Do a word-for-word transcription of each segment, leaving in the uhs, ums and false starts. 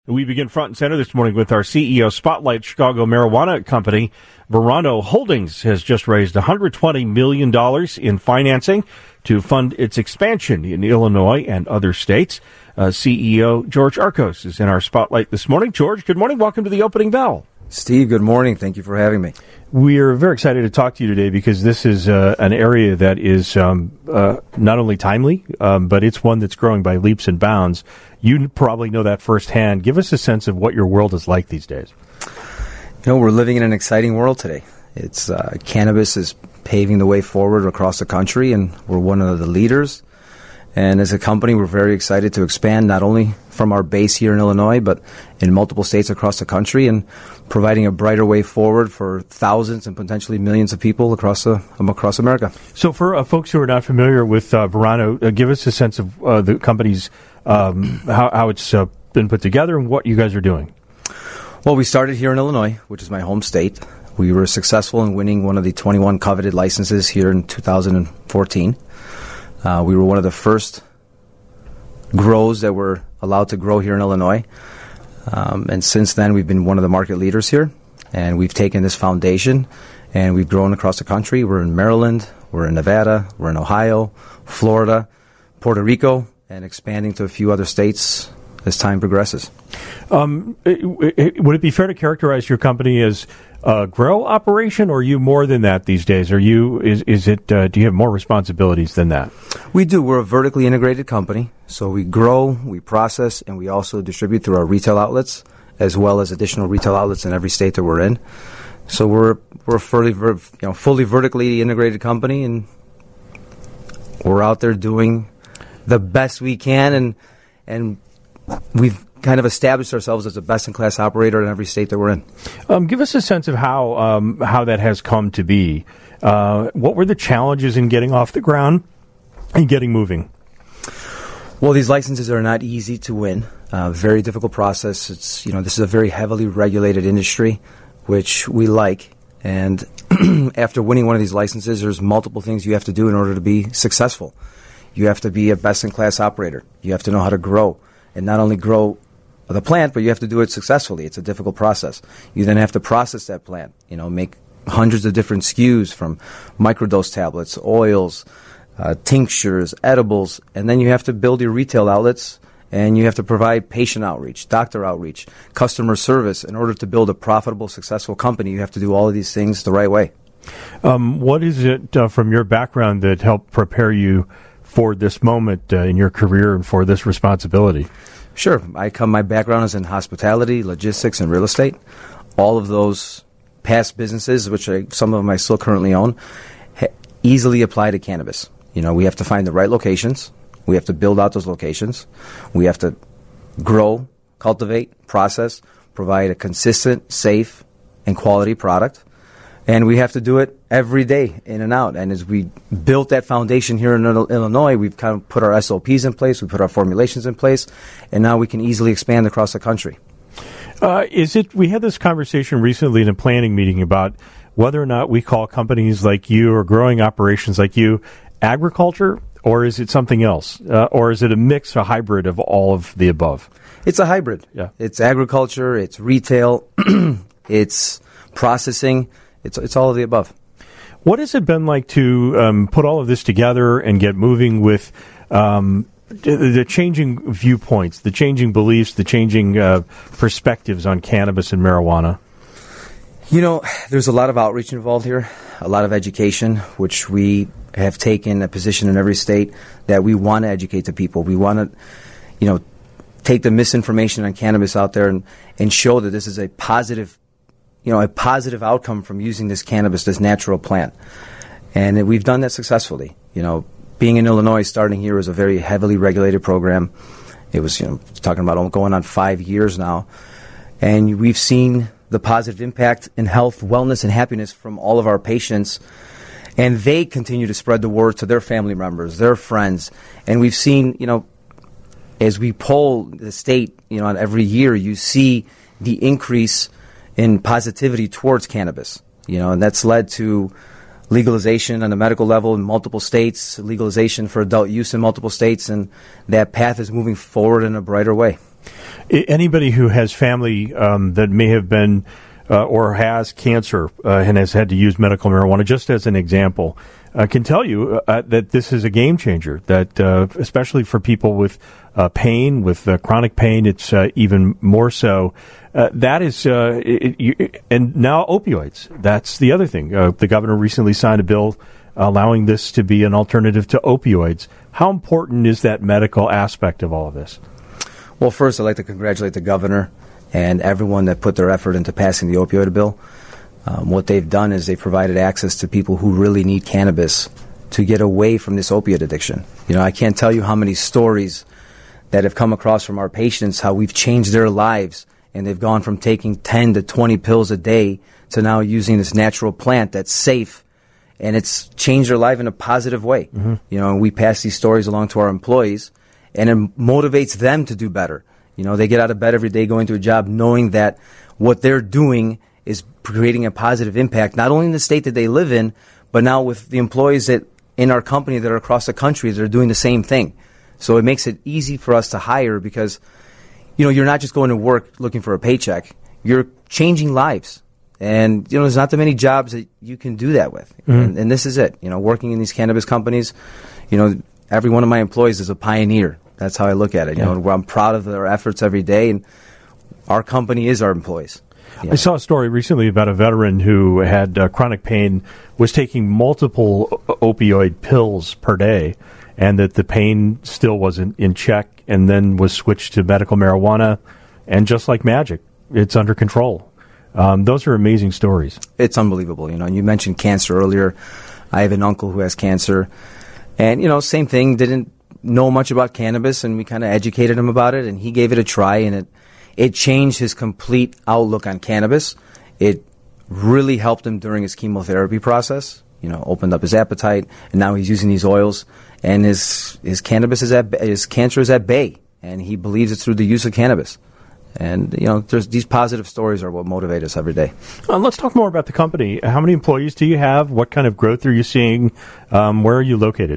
We begin front and center this morning with our C E O Spotlight. Chicago marijuana company Verano Holdings has just raised one hundred twenty million dollars in financing to fund its expansion in Illinois and other states. Uh, C E O George Arcos is in our Spotlight this morning. George, good morning. Welcome to the opening bell. Steve, good morning. Thank you for having me. We are very excited to talk to you today because this is uh, an area that is um, uh, not only timely, um, but it's one that's growing by leaps and bounds. You probably know that firsthand. Give us a sense of what your world is like these days. You know, we're living in an exciting world today. It's uh, cannabis is paving the way forward across the country, and we're one of the leaders. And as a company, we're very excited to expand not only from our base here in Illinois, but in multiple states across the country, and providing a brighter way forward for thousands and potentially millions of people across the, um, across America. So for uh, folks who are not familiar with uh, Verano, uh, give us a sense of uh, the company's, um, how, how it's uh, been put together and what you guys are doing. Well, we started here in Illinois, which is my home state. We were successful in winning one of the twenty-one coveted licenses here in two thousand fourteen. Uh, we were one of the first grows that were allowed to grow here in Illinois. Um, and since then, we've been one of the market leaders here. And we've taken this foundation, and we've grown across the country. We're in Maryland, we're in Nevada, we're in Ohio, Florida, Puerto Rico, and expanding to a few other states as time progresses. Um, it, it, would it be fair to characterize your company as a grow operation, or are you more than that these days? Are you is is it? Uh, do you have more responsibilities than that? We do. We're a vertically integrated company, so we grow, we process, and we also distribute through our retail outlets, as well as additional retail outlets in every state that we're in. So we're we're a fully you know fully vertically integrated company, and we're out there doing the best we can, and and we've kind of established ourselves as a best-in-class operator in every state that we're in. Um, give us a sense of how um, how that has come to be. Uh, what were the challenges in getting off the ground and getting moving? Well, these licenses are not easy to win. Uh, very difficult process. It's you know this is a very heavily regulated industry, which we like. And after winning one of these licenses, there's multiple things you have to do in order to be successful. You have to be a best-in-class operator. You have to know how to grow, and not only grow the plant, but you have to do it successfully. It's a difficult process. You then have to process that plant, you know, make hundreds of different S K Us from microdose tablets, oils, uh, tinctures, edibles, and then you have to build your retail outlets, and you have to provide patient outreach, doctor outreach, customer service. In order to build a profitable, successful company, you have to do all of these things the right way. Um, what is it uh, from your background that helped prepare you for this moment uh, in your career and for this responsibility? Sure. I come, my background is in hospitality, logistics, and real estate. All of those past businesses, which I, some of them I still currently own, ha- easily apply to cannabis. You know, we have to find the right locations. We have to build out those locations. We have to grow, cultivate, process, provide a consistent, safe, and quality product. And we have to do it every day, in and out. And as we built that foundation here in Illinois, we've kind of put our S O Ps in place, we put our formulations in place, and now we can easily expand across the country. Uh, is it? We had this conversation recently in a planning meeting about whether or not we call companies like you or growing operations like you agriculture, or is it something else? Uh, or is it a mix, a hybrid of all of the above? It's a hybrid. Yeah. It's agriculture, it's retail, it's processing. It's it's all of the above. What has it been like to um, put all of this together and get moving with um, the, the changing viewpoints, the changing beliefs, the changing uh, perspectives on cannabis and marijuana? You know, there's a lot of outreach involved here, a lot of education, which we have taken a position in every state that we want to educate the people. We want to, you know, take the misinformation on cannabis out there and, and show that this is a positive you know, a positive outcome from using this cannabis, this natural plant. And we've done that successfully. You know, being in Illinois, starting here was a very heavily regulated program. It was, you know, talking about going on five years now. And we've seen the positive impact in health, wellness, and happiness from all of our patients. And they continue to spread the word to their family members, their friends. And we've seen, you know, as we poll the state, you know, every year, you see the increase in positivity towards cannabis, you know, and that's led to legalization on the medical level in multiple states, legalization for adult use in multiple states, and that path is moving forward in a brighter way. Anybody who has family um, that may have been uh, or has cancer uh, and has had to use medical marijuana, just as an example, uh, can tell you uh, that this is a game changer, that uh, especially for people with uh, pain, with uh, chronic pain, it's uh, even more so. Uh, that is, uh, it, you, and now opioids. That's the other thing. Uh, the governor recently signed a bill allowing this to be an alternative to opioids. How important is that medical aspect of all of this? Well, first, I'd like to congratulate the governor and everyone that put their effort into passing the opioid bill. Um, what they've done is they've provided access to people who really need cannabis to get away from this opiate addiction. You know, I can't tell you how many stories that have come across from our patients, how we've changed their lives, and they've gone from taking ten to twenty pills a day to now using this natural plant that's safe, and it's changed their life in a positive way. Mm-hmm. You know, and we pass these stories along to our employees, and it motivates them to do better. You know, they get out of bed every day going to a job knowing that what they're doing is creating a positive impact, not only in the state that they live in, but now with the employees that in our company that are across the country that are doing the same thing. So it makes it easy for us to hire because, you know, you're not just going to work looking for a paycheck. You're changing lives. And, you know, there's not that many jobs that you can do that with. Mm-hmm. And, and this is it. You know, working in these cannabis companies, you know, every one of my employees is a pioneer. That's how I look at it. You yeah. know, I'm proud of their efforts every day, and our company is our employees. Yeah. I saw a story recently about a veteran who had uh, chronic pain, was taking multiple opioid pills per day, and that the pain still wasn't in check, and then was switched to medical marijuana, and just like magic, it's under control. Um, those are amazing stories. It's unbelievable. You know, and you mentioned cancer earlier. I have an uncle who has cancer, and, you know, same thing, didn't know much about cannabis, and we kind of educated him about it, and he gave it a try, and it it changed his complete outlook on cannabis. It really helped him during his chemotherapy process, you know, opened up his appetite, and now he's using these oils, and his his cannabis is at his cancer is at bay, and he believes it's through the use of cannabis. And, you know, there's these positive stories are what motivate us every day. Uh, let's talk more about the company. How many employees do you have? What kind of growth are you seeing? Um, where are you located?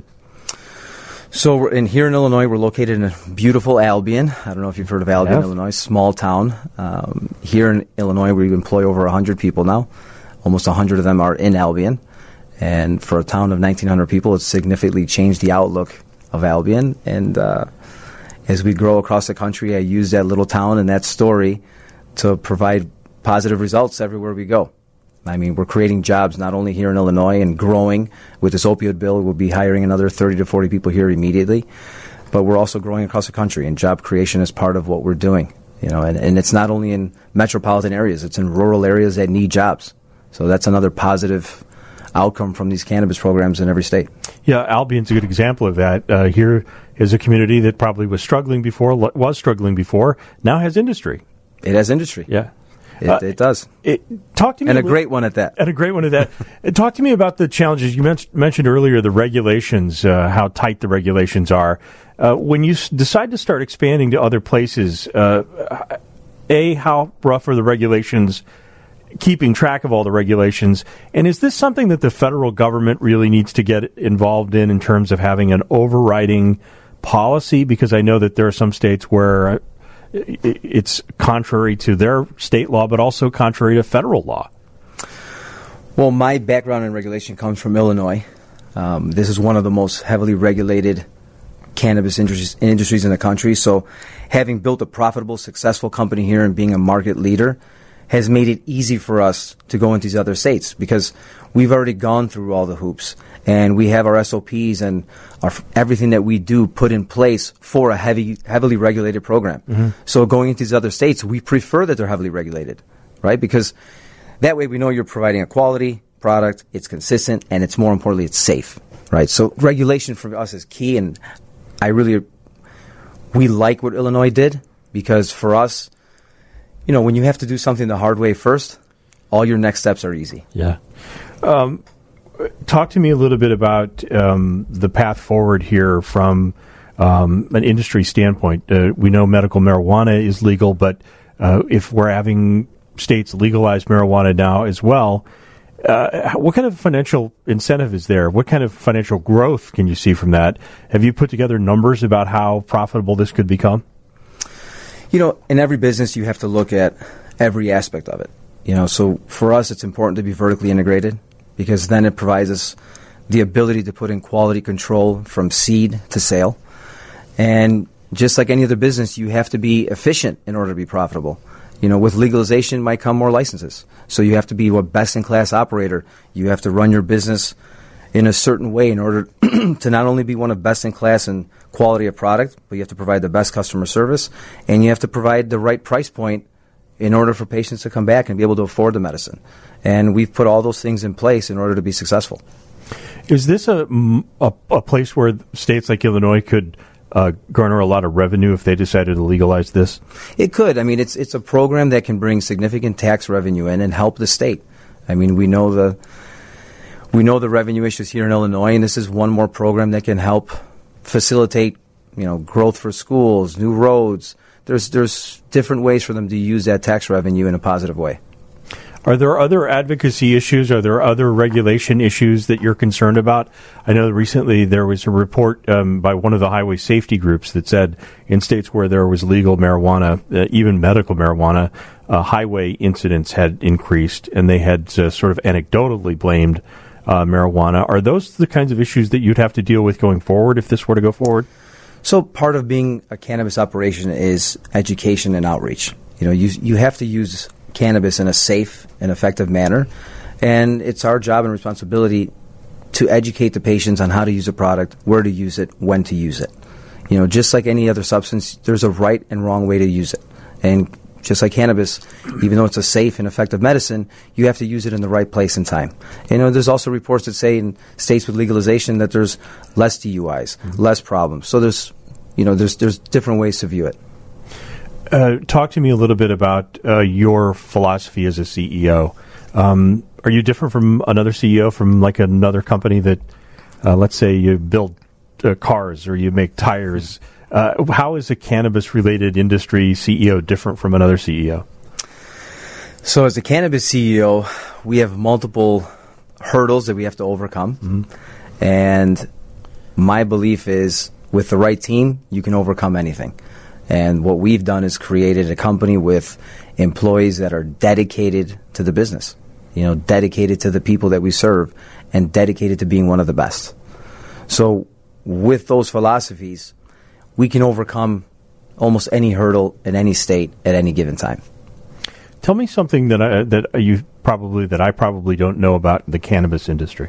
So we're in here in Illinois, we're located in a beautiful Albion. I don't know if you've heard of Albion, yes. Illinois, small town. Um, here in Illinois, we employ over one hundred people now. Almost one hundred of them are in Albion. And for a town of nineteen hundred people, it's significantly changed the outlook of Albion. And uh, as we grow across the country, I use that little town and that story to provide positive results everywhere we go. I mean, we're creating jobs not only here in Illinois and growing. With this opioid bill, we'll be hiring another thirty to forty people here immediately. But we're also growing across the country, and job creation is part of what we're doing. You know, and, and it's not only in metropolitan areas, it's in rural areas that need jobs. So that's another positive outcome from these cannabis programs in every state. Yeah, Albion's a good example of that. Uh, here is a community that probably was struggling before, was struggling before, now has industry. It has industry. Yeah. It, uh, it does. It, talk to me, and a great one at that. And a great one at that. Talk to me about the challenges you men- mentioned earlier. The regulations, uh, how tight the regulations are. Uh, when you s- decide to start expanding to other places, uh, a how rough are the regulations? Keeping track of all the regulations, and is this something that the federal government really needs to get involved in in terms of having an overriding policy? Because I know that there are some states where it's contrary to their state law, but also contrary to federal law. Well, my background in regulation comes from Illinois. Um, this is one of the most heavily regulated cannabis industries, industries in the country. So having built a profitable, successful company here and being a market leader has made it easy for us to go into these other states because we've already gone through all the hoops and we have our S O Ps and our, everything that we do put in place for a heavy, heavily regulated program. Mm-hmm. So going into these other states, we prefer that they're heavily regulated, right? Because that way we know you're providing a quality product, it's consistent, and it's more importantly, it's safe, right? So regulation for us is key, and I really, we like what Illinois did because for us, you know, when you have to do something the hard way first, all your next steps are easy. Yeah. Um, talk to me a little bit about um, the path forward here from um, an industry standpoint. Uh, we know medical marijuana is legal, but uh, if we're having states legalize marijuana now as well, uh, what kind of financial incentive is there? What kind of financial growth can you see from that? Have you put together numbers about how profitable this could become? You know, in every business, you have to look at every aspect of it. You know, so for us, it's important to be vertically integrated because then it provides us the ability to put in quality control from seed to sale. And just like any other business, you have to be efficient in order to be profitable. You know, with legalization might come more licenses. So you have to be a best-in-class operator. You have to run your business in a certain way in order to not only be one of best-in-class in quality of product, but you have to provide the best customer service, and you have to provide the right price point in order for patients to come back and be able to afford the medicine. And we've put all those things in place in order to be successful. Is this a, a, a place where states like Illinois could uh, garner a lot of revenue if they decided to legalize this? It could. I mean, it's it's a program that can bring significant tax revenue in and help the state. I mean, we know the we know the revenue issues here in Illinois, and this is one more program that can help facilitate, you know, growth for schools, new roads. There's there's different ways for them to use that tax revenue in a positive way. Are there other advocacy issues? Are there other regulation issues that you're concerned about? I know recently there was a report um, by one of the highway safety groups that said in states where there was legal marijuana, uh, even medical marijuana, uh, highway incidents had increased, and they had uh, sort of anecdotally blamed uh, marijuana. Are those the kinds of issues that you'd have to deal with going forward if this were to go forward? So part of being a cannabis operation is education and outreach. You know, you you have to use cannabis in a safe and effective manner, and it's our job and responsibility to educate the patients on how to use a product, where to use it, when to use it. You know, just like any other substance, there's a right and wrong way to use it. And just like cannabis, even though it's a safe and effective medicine, you have to use it in the right place and time. You know, there's also reports that say in states with legalization that there's less D U Is, mm-hmm. less problems. So there's, you know, there's there's different ways to view it. Uh, talk to me a little bit about uh, your philosophy as a C E O. Um, are you different from another C E O from like another company that, uh, let's say, you build uh, cars or you make tires? Uh, how is a cannabis-related industry C E O different from another C E O? So as a cannabis C E O, we have multiple hurdles that we have to overcome. Mm-hmm. And my belief is with the right team, you can overcome anything. And what we've done is created a company with employees that are dedicated to the business, you know, dedicated to the people that we serve, and dedicated to being one of the best. So with those philosophies, we can overcome almost any hurdle in any state at any given time. Tell me something that I, that you probably that I probably don't know about the cannabis industry.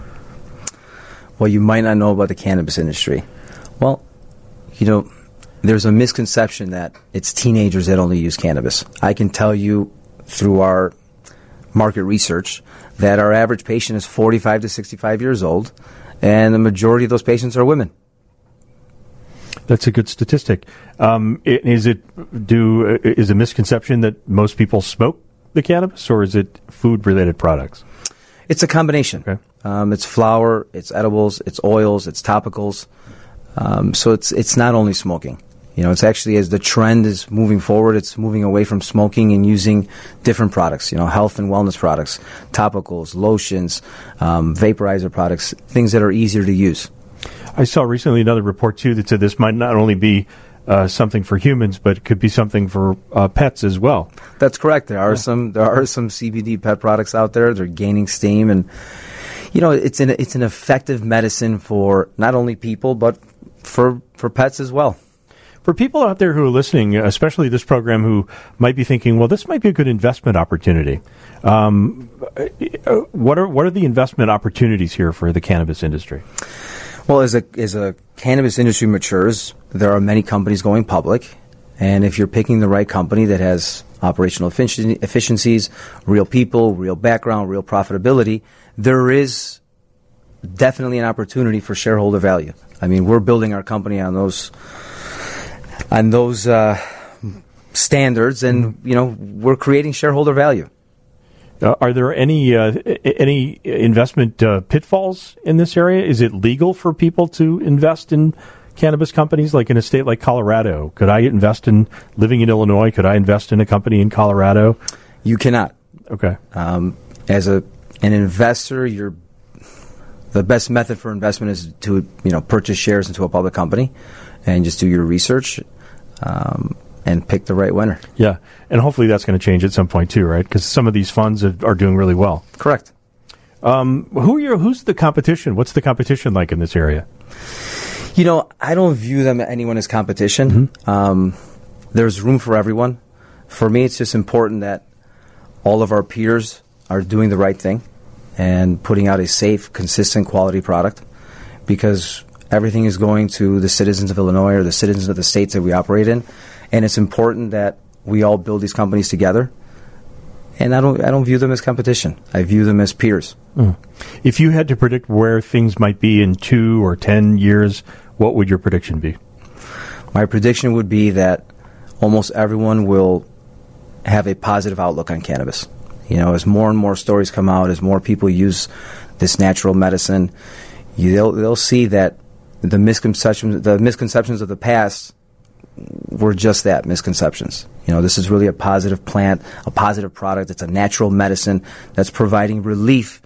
Well, you might not know about the cannabis industry. Well, you know, there's a misconception that it's teenagers that only use cannabis. I can tell you through our market research that our average patient is forty-five to sixty-five years old, and the majority of those patients are women. That's a good statistic. Um, is it do is a misconception that most people smoke the cannabis, or is it food-related products? It's a combination. Okay. Um, it's flour, it's edibles, it's oils, it's topicals. Um, so it's it's not only smoking. You know, it's actually, as the trend is moving forward, it's moving away from smoking and using different products, you know, health and wellness products, topicals, lotions, um, vaporizer products, things that are easier to use. I saw recently another report, too, that said this might not only be uh, something for humans, but it could be something for uh, pets as well. That's correct. There are yeah. some there are some C B D pet products out there. They're gaining steam, and you know, it's an it's an effective medicine for not only people but for for pets as well. For people out there who are listening, especially this program, who might be thinking, well, this might be a good investment opportunity. Um, what are what are the investment opportunities here for the cannabis industry? Well, as a as a cannabis industry matures, there are many companies going public, and if you're picking the right company that has operational effici- efficiencies, real people, real background, real profitability, there is definitely an opportunity for shareholder value. I mean, we're building our company on those on those uh, standards, and you know, we're creating shareholder value. Uh, are there any uh, any investment uh, pitfalls in this area? Is it legal for people to invest in cannabis companies, like in a state like Colorado? Could I invest in, living in Illinois, could I invest in a company in Colorado? You cannot. Okay. Um, as a an investor, you're, the best method for investment is to, you know, purchase shares into a public company and just do your research. Um, and pick the right winner. Yeah, and hopefully that's going to change at some point too, right? Because some of these funds are, are doing really well. Correct. Um, who are your, who's the competition? What's the competition like in this area? You know, I don't view them anyone as competition. Mm-hmm. Um, there's room for everyone. For me, it's just important that all of our peers are doing the right thing and putting out a safe, consistent, quality product, because everything is going to the citizens of Illinois or the citizens of the states that we operate in, and it's important that we all build these companies together. And I don't I don't view them as competition. I view them as peers. Mm. If you had to predict where things might be in two or ten years, what would your prediction be? My prediction would be that almost everyone will have a positive outlook on cannabis. You know, as more and more stories come out, as more people use this natural medicine, you, they'll they'll see that the misconceptions the misconceptions of the past were just that, misconceptions. You know, this is really a positive plant, a positive product. It's a natural medicine that's providing relief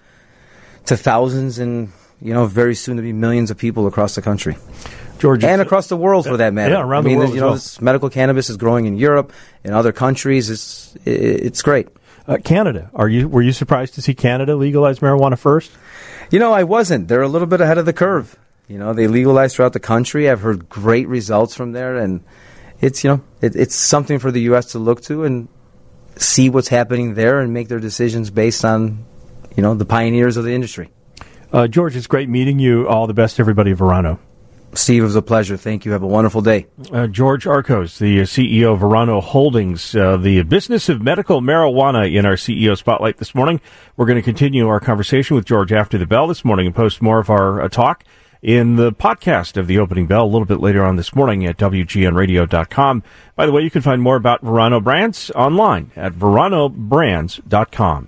to thousands and, you know, very soon to be millions of people across the country. George, and across the world, for that matter. Yeah, around I mean, the world you know, well. this medical cannabis is growing in Europe, in other countries. It's it's great. Uh, Canada, are you were you surprised to see Canada legalize marijuana first? You know, I wasn't. They're a little bit ahead of the curve. You know, they legalized throughout the country. I've heard great results from there, and it's, you know, it, it's something for the U S to look to and see what's happening there and make their decisions based on, you know, the pioneers of the industry. Uh, George, it's great meeting you. All the best to everybody at Verano. Steve, it was a pleasure. Thank you. Have a wonderful day. Uh, George Arcos, the C E O of Verano Holdings, uh, the business of medical marijuana in our C E O Spotlight this morning. We're going to continue our conversation with George after the bell this morning and post more of our uh, talk in the podcast of the opening bell a little bit later on this morning at W G N radio dot com. By the way, you can find more about Verano Brands online at verano brands dot com.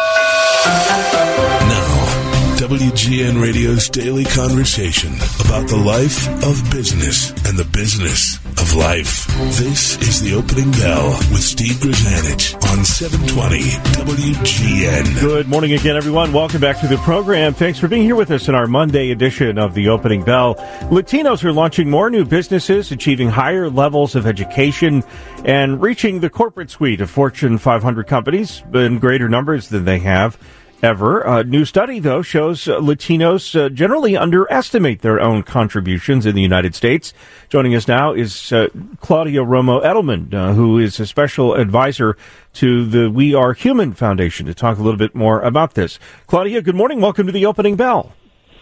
Now, W G N Radio's daily conversation about the life of business and the business of life. This is the opening bell with Steve Grzanich on seven twenty W G N. Good morning again, everyone. Welcome back to the program. Thanks for being here with us in our Monday edition of the opening bell. Latinos are launching more new businesses, achieving higher levels of education, and reaching the corporate suite of Fortune five hundred companies in greater numbers than they have ever. A new study, though, shows uh, Latinos uh, generally underestimate their own contributions in the United States. Joining us now is uh, Claudia Romo Edelman, uh, who is a special advisor to the We Are Human Foundation, to talk a little bit more about this. Claudia, good morning. Welcome to the opening bell.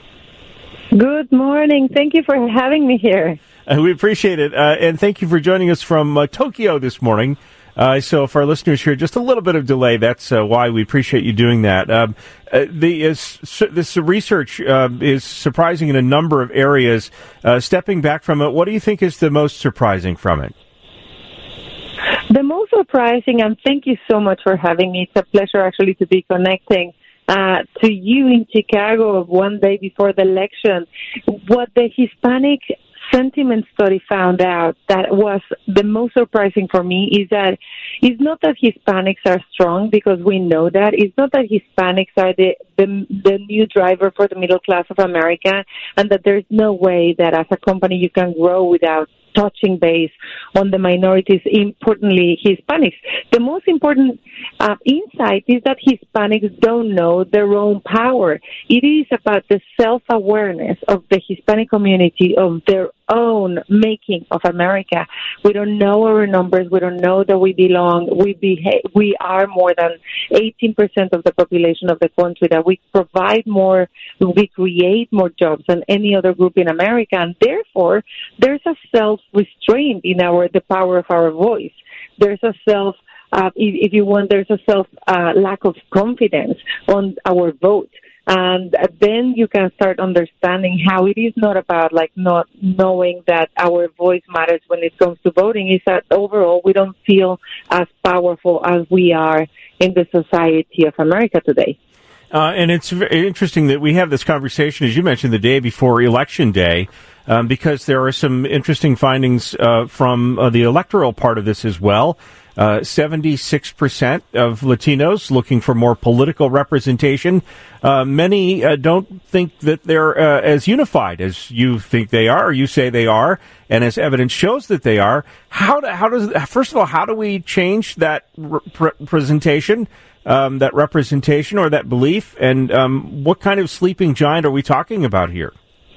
Good morning. Thank you for having me here. Uh, we appreciate it. Uh, and thank you for joining us from uh, Tokyo this morning. Uh, so for our listeners here, just a little bit of delay. That's uh, why we appreciate you doing that. Um, uh, the uh, su- this research uh, is surprising in a number of areas. Uh, stepping back from it, what do you think is the most surprising from it? The most surprising, and thank you so much for having me. It's a pleasure actually to be connecting uh, to you in Chicago one day before the election. What the Hispanic sentiment study found out that was the most surprising for me is that it's not that Hispanics are strong, because we know that. It's not that Hispanics are the, the, the new driver for the middle class of America, and that there's no way that as a company you can grow without touching base on the minorities, importantly Hispanics. The most important uh, insight is that Hispanics don't know their own power. It is about the self-awareness of the Hispanic community of their own making of America. We don't know our numbers. We don't know that we belong. We behave, we are more than eighteen percent of the population of the country, that we provide more, we create more jobs than any other group in America. And therefore, there's a self-restraint in our, the power of our voice. There's a self, uh, if, if you want, there's a self, uh, lack of confidence on our vote. And then you can start understanding how it is not about like not knowing that our voice matters when it comes to voting. Is that overall we don't feel as powerful as we are in the society of America today. Uh, and it's very interesting that we have this conversation, as you mentioned, the day before Election Day, um, because there are some interesting findings uh, from uh, the electoral part of this as well. Uh, seventy-six percent of Latinos looking for more political representation. Uh, many uh, don't think that they're uh, as unified as you think they are, or you say they are, and as evidence shows that they are. How do, how does first of all, how do we change that representation, um, that representation, or that belief? And um, what kind of sleeping giant are we talking about here?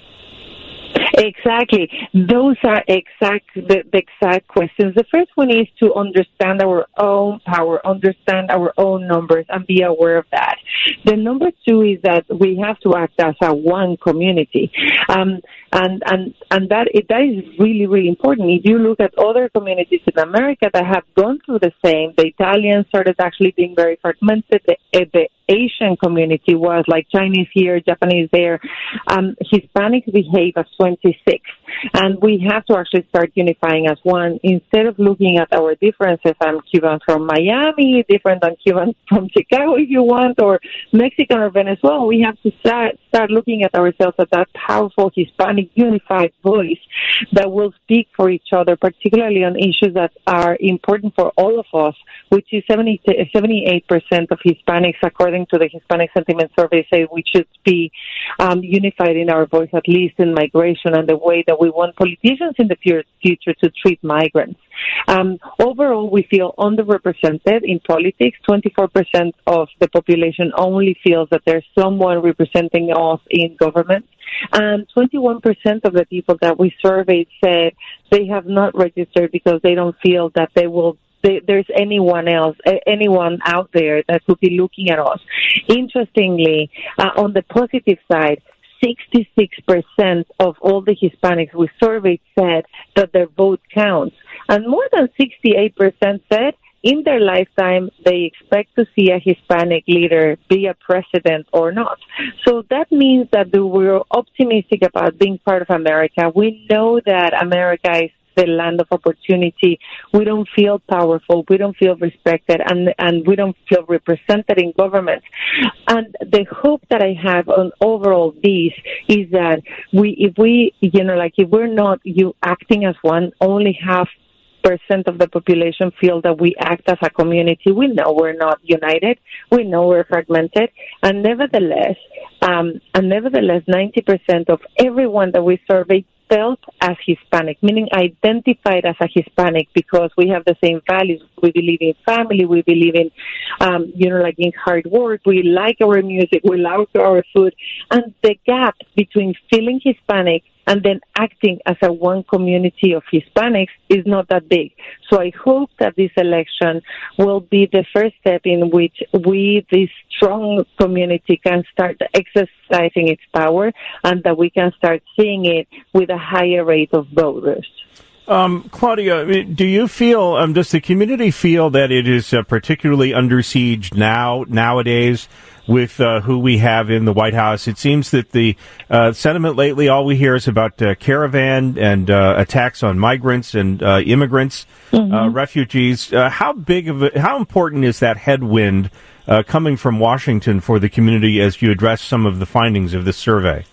Exactly. Those are exact the, the exact questions. The first one is to understand our own power, understand our own numbers, and be aware of that. The number two is that we have to act as a one community, um, and and and that it, that is really really important. If you look at other communities in America that have gone through the same, the Italians started actually being very fragmented. The, the Asian community was like Chinese here, Japanese there. Um, Hispanics behave as twenty-six, and we have to actually start unifying as one instead of looking at our differences. I'm Cuban from Miami, different than Cuban from Chicago, if you want, or Mexican or Venezuela. We have to start start looking at ourselves as that powerful Hispanic unified voice that will speak for each other, particularly on issues that are important for all of us, which is seventy, seventy-eight percent of Hispanics, according to the Hispanic Sentiment Survey, say we should be um, unified in our voice, at least in migration and the way that we want politicians in the future to treat migrants. Um, overall, we feel underrepresented in politics. twenty-four percent of the population only feels that there's someone representing us in government. And twenty-one percent of the people that we surveyed said they have not registered because they don't feel that they will there's anyone else, anyone out there that could be looking at us. Interestingly, uh, on the positive side, sixty-six percent of all the Hispanics we surveyed said that their vote counts. And more than sixty-eight percent said in their lifetime they expect to see a Hispanic leader be a president or not. So that means that we're optimistic about being part of America. We know that America is the land of opportunity. We don't feel powerful. We don't feel respected, and and we don't feel represented in government. And the hope that I have on overall this is that we, if we, you know, like if we're not you acting as one, only half percent of the population feel that we act as a community. We know we're not united. We know we're fragmented, and nevertheless, um, and nevertheless, ninety percent of everyone that we surveyed felt as Hispanic, meaning identified as a Hispanic because we have the same values. We believe in family. We believe in, um, you know, like in hard work. We like our music. We like our food. And the gap between feeling Hispanic and then acting as a one community of Hispanics is not that big. So I hope that this election will be the first step in which we, this strong community, can start exercising its power and that we can start seeing it with a higher rate of voters. Um, Claudia, do you feel, um, does the community feel that it is uh, particularly under siege now, nowadays, with uh, who we have in the White House? It seems that the uh, sentiment lately, all we hear is about uh, caravan and uh, attacks on migrants and uh, immigrants, mm-hmm. uh, refugees. Uh, how big of a, how important is that headwind uh, coming from Washington for the community as you address some of the findings of this survey?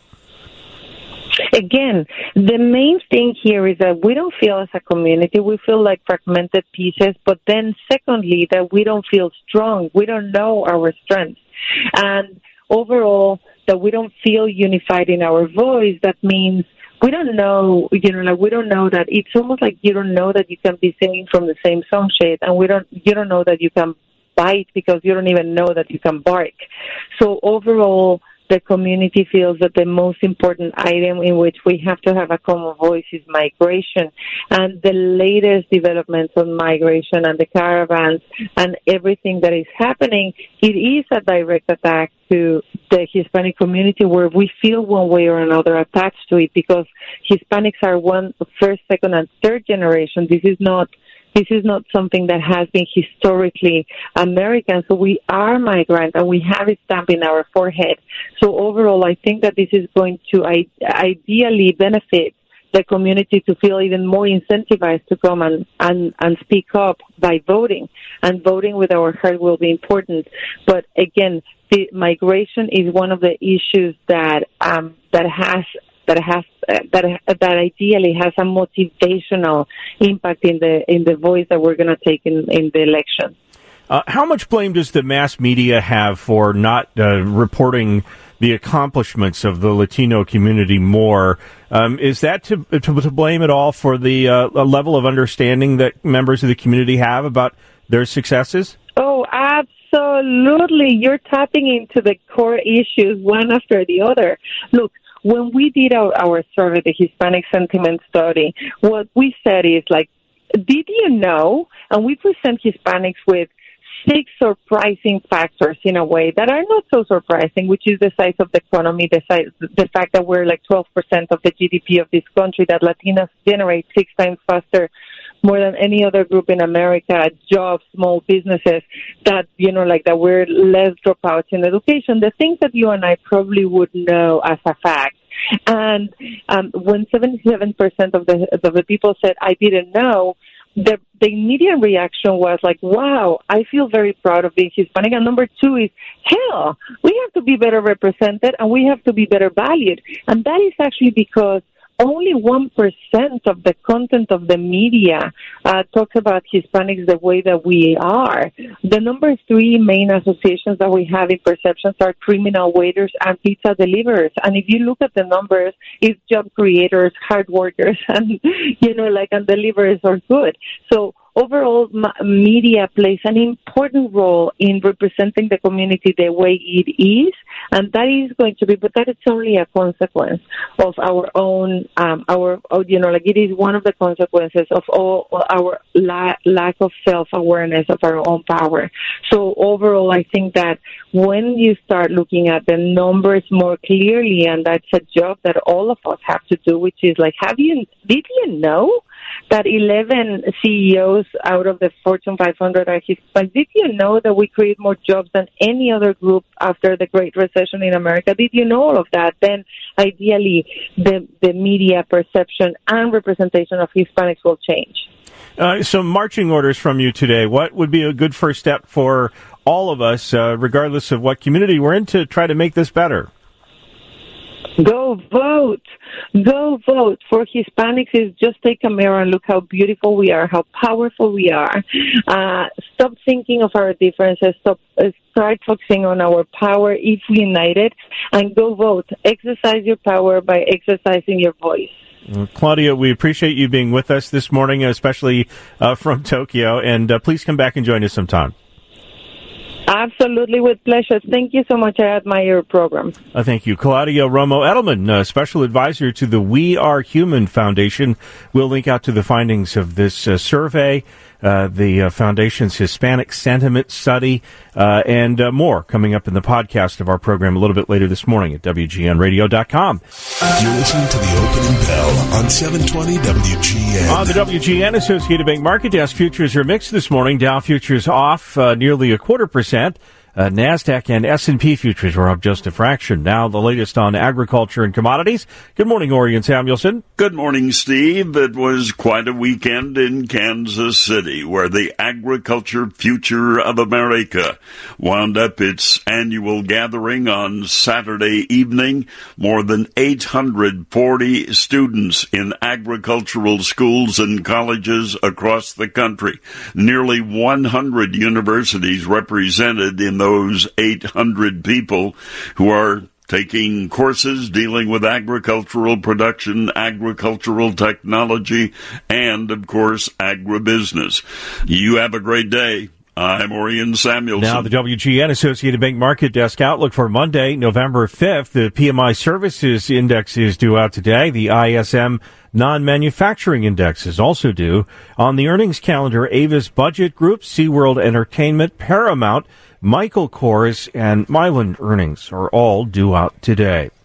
Again, the main thing here is that we don't feel as a community. We feel like fragmented pieces. But then secondly, that we don't feel strong. We don't know our strengths. And overall, that we don't feel unified in our voice. That means we don't know, you know, like we don't know that it's almost like you don't know that you can be singing from the same song sheet, and we don't, you don't know that you can bite because you don't even know that you can bark. So overall, the community feels that the most important item in which we have to have a common voice is migration. And the latest developments on migration and the caravans and everything that is happening, it is a direct attack to the Hispanic community where we feel one way or another attached to it because Hispanics are one, first, second, and third generation. This is not This is not something that has been historically American. So we are migrant and we have it stamped in our forehead. So overall, I think that this is going to I- ideally benefit the community to feel even more incentivized to come and, and, and speak up by voting. And voting with our heart will be important. But again, the migration is one of the issues that um, that has that has uh, that that ideally has a motivational impact in the in the voice that we're going to take in, in the election. Uh, how much blame does the mass media have for not uh, reporting the accomplishments of the Latino community more? Um, is that to, to, to blame at all for the uh, level of understanding that members of the community have about their successes? Oh, absolutely. You're tapping into the core issues one after the other. Look, when we did our, our survey, the Hispanic Sentiment Study, what we said is like, did you know? And we present Hispanics with six surprising factors in a way that are not so surprising, which is the size of the economy, the size, the fact that we're like twelve percent of the G D P of this country, that Latinas generate six times faster, more than any other group in America, jobs, small businesses, that, you know, like that we're less dropouts in education, the things that you and I probably would know as a fact. And um, when seventy-seven percent of the, of the people said, I didn't know, The, the immediate reaction was like, wow, I feel very proud of being Hispanic. And number two is, hell, we have to be better represented and we have to be better valued. And that is actually because only one percent of the content of the media uh, talks about Hispanics the way that we are. The number three main associations that we have in perceptions are criminal waiters and pizza deliverers. And if you look at the numbers, it's job creators, hard workers, and, you know, like, and deliverers are good. So overall, m- media plays an important role in representing the community the way it is, and that is going to be, but that is only a consequence of our own, um, our, you know, like it is one of the consequences of all our la- lack of self-awareness of our own power. So overall, I think that when you start looking at the numbers more clearly, and that's a job that all of us have to do, which is like, have you, did you know that eleven C E Os out of the Fortune five hundred are Hispanic? Did you know that we create more jobs than any other group after the Great Recession in America? Did you know all of that? Then ideally the, the media perception and representation of Hispanics will change. Uh, some marching orders from you today. What would be a good first step for all of us, uh, regardless of what community we're in, to try to make this better? Go vote. Go vote. For Hispanics, is just take a mirror and look how beautiful we are, how powerful we are. Uh, stop thinking of our differences. Stop. Uh, start focusing on our power if we united, and go vote. Exercise your power by exercising your voice. Well, Claudia, we appreciate you being with us this morning, especially uh, from Tokyo, and uh, please come back and join us sometime. Absolutely, with pleasure. Thank you so much. I admire your program. Uh, thank you. Claudia Romo Edelman, uh, special advisor to the We Are Human Foundation. We'll link out to the findings of this uh, survey, uh, the uh, Foundation's Hispanic Sentiment Study, uh, and uh, more coming up in the podcast of our program a little bit later this morning at W G N radio dot com. You're listening to the opening bell on seven twenty W G N. On the W G N Associated Bank Market Desk, futures are mixed this morning. Dow futures off uh, nearly a quarter percent. Uh, NASDAQ and S and P futures were up just a fraction. Now the latest on agriculture and commodities. Good morning, Orion Samuelson. Good morning, Steve. It was quite a weekend in Kansas City where the Agriculture Future of America wound up its annual gathering on Saturday evening. More than eight hundred forty students in agricultural schools and colleges across the country. Nearly one hundred universities represented in the those eight hundred people who are taking courses dealing with agricultural production, agricultural technology, and, of course, agribusiness. You have a great day. I'm Orion Samuelson. Now the W G N Associated Bank Market Desk outlook for Monday, November fifth. The P M I Services Index is due out today. The I S M Non-Manufacturing Index is also due. On the earnings calendar, Avis Budget Group, SeaWorld Entertainment, Paramount, Michael Kors, and Mylan earnings are all due out today.